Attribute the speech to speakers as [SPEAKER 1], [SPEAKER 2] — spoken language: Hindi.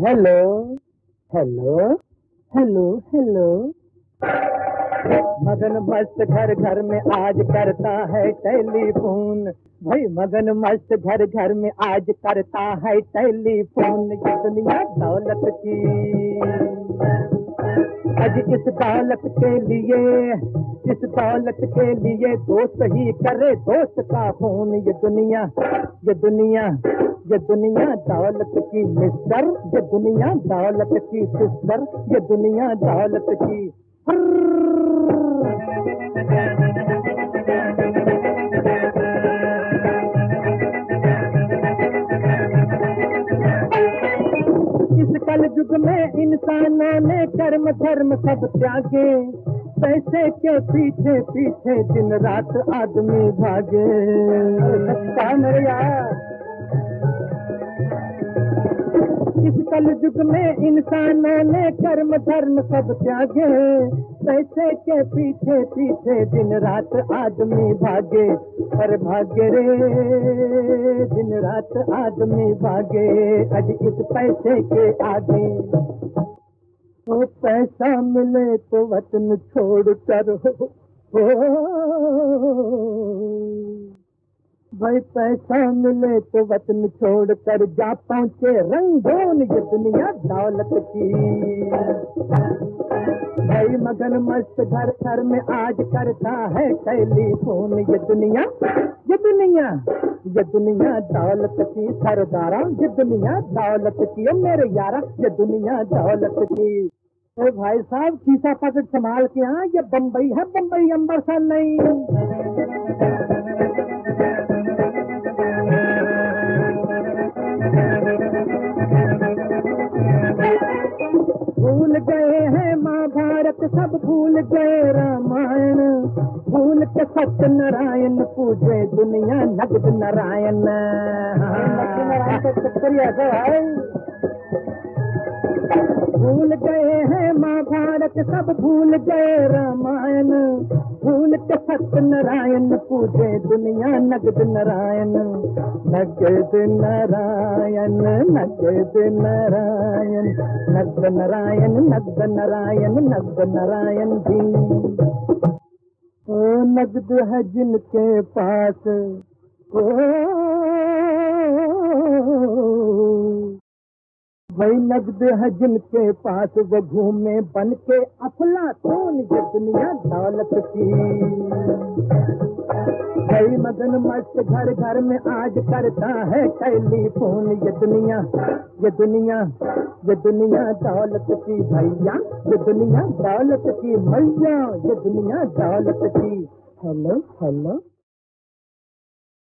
[SPEAKER 1] Hello hello hello hello. मगन मस्त घर घर में आज करता है टेलीफोन। भाई मगन मस्त घर घर में आज करता है टेलीफोन। ये दुनिया दौलत की, आज इस दौलत के लिए, इस दौलत के लिए दोस्त ही करे दोस्त का फोन। ये दुनिया, ये दुनिया, ये दुनिया दौलत की मिस्टर, ये दुनिया दौलत की सिस्टर, ये दुनिया दौलत की। इस कल युग में इंसानों ने कर्म धर्म सब त्यागे, पैसे के पीछे पीछे दिन रात आदमी भागे। सच्चा मेरे यार, इस कल युग में इंसानों ने कर्म धर्म सब त्यागे, पैसे के पीछे पीछे दिन रात आदमी भागे। पर भागे रे दिन रात आदमी भागे, आज इस पैसे के आगे। तो पैसा मिले तो वतन छोड़ कर हो, भाई पैसा मिले तो वतन छोड़ कर जा पहुंचे रंगून। ये दुनिया दौलत की, भाई मगन मस्त घर घर में आज करता है टेलीफोन। ये दुनिया, ये दुनिया, ये दुनिया दौलत की सरदारा, ये दुनिया दौलत की। ओ मेरे यारा, ये दुनिया दौलत की। तो भाई साहब खीसा पकड़ संभाल के, हाँ ये बम्बई है, बम्बई अम्बरसर नहीं। भूल गए हैं महाभारत, सब भूल गए रामायण, भूल के सत्य नारायण पूजे दुनिया नगद नारायण। भूल गए हैं महाभारत, सब भूल गए रामायण, भूल के सत्य नारायण पूजे दुनिया नगद नारायण। नगद नारायण, नगद नारायण, नगद नारायण, नगद नारायण, नगद नारायण जी। ओ नगद है जिनके पास, ओ भाई नगद है जिनके पास, वो घूमे बन के अफलातून। ये दुनिया दौलत की, भाई मगन मस्त घर घर में आज करता है टेलीफोन। ये दुनिया, ये दुनिया, ये दुनिया दौलत की भैया, ये दुनिया दौलत की मैया, ये दुनिया दौलत की। Hello hello.